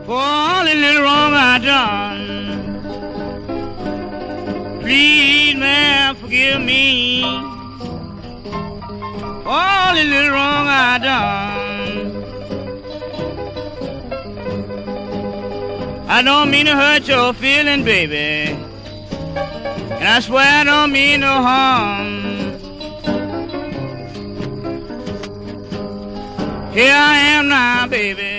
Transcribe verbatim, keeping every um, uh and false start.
for all the little wrong I done. Please, man, forgive me for all the little wrong I done. I don't mean to hurt your feeling, baby, and I swear I don't mean no harm. Here I am now, baby,